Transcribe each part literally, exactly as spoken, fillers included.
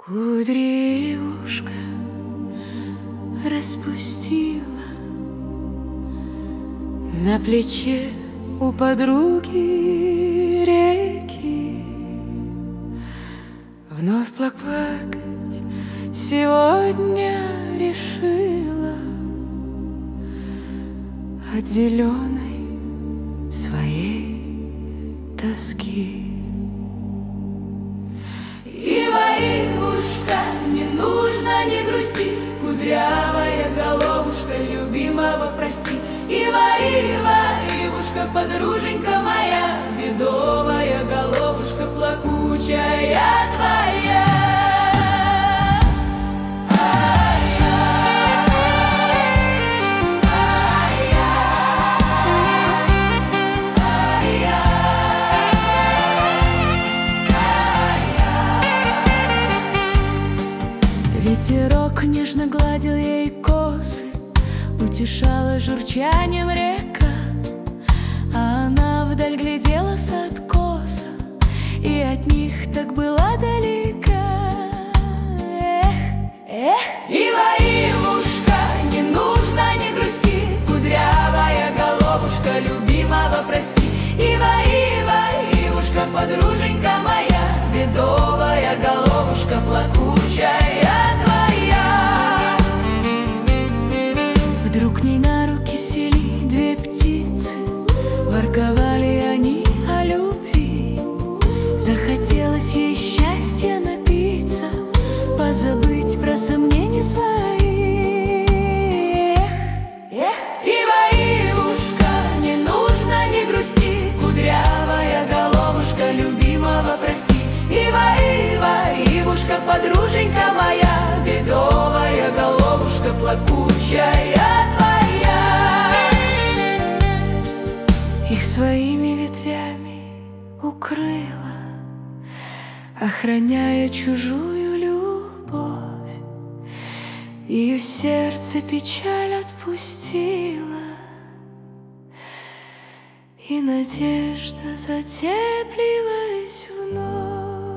Кудри ушко распустила на плече у подруги реки. Вновь плакать сегодня решила от зеленой своей тоски. Ива, Ивушка, не нужно, не грусти, кудрявая головушка любимого прости. Ива, Ива, Ивушка, подруженька моя, бедовая головушка плакучая твоя. Ветерок нежно гладил ей косы, утешала журчанием река, а она вдаль глядела с откоса, и от них так была далека. Эх, эх, Ива, Ивушка, не нужно, не грусти, кудрявая головушка любимого прости. Ива, Ива, Ивушка, подруженька моя, бедовая головушка плакучая твоя. Вдруг к ней на руки сели две птицы, ворковали они о любви. Захотелось ей счастья напиться, позабыть про сомнения свои. Эх, эх, Ива, Ивушка, не нужно, не грусти, кудрявая головушка любимого прости. Ива, Ива, Ивушка, подруженька моя, бедовая головушка плакучая твоя. их своими ветвями укрыла, охраняя чужую любовь. Ее сердце печаль отпустила, и надежда затеплилась вновь.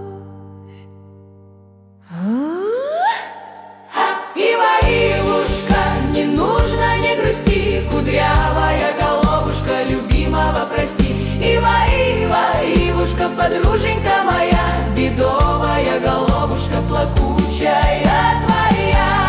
Ива, Ивушка, не нужно, не грусти, кудрявая головушка любимого прости. Ива, Ива, Ивушка, подруженька моя, бедовая головушка плакучая твоя.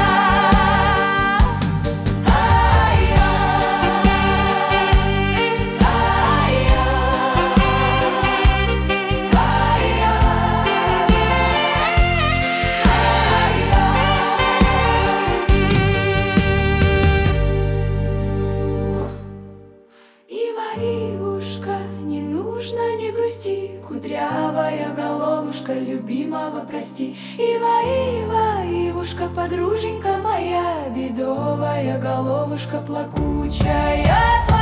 Ивушка, не нужно, не грусти, кудрявая головушка любимого прости. Ива, Ива, Ивушка, подруженька моя, бедовая головушка плакучая твоя.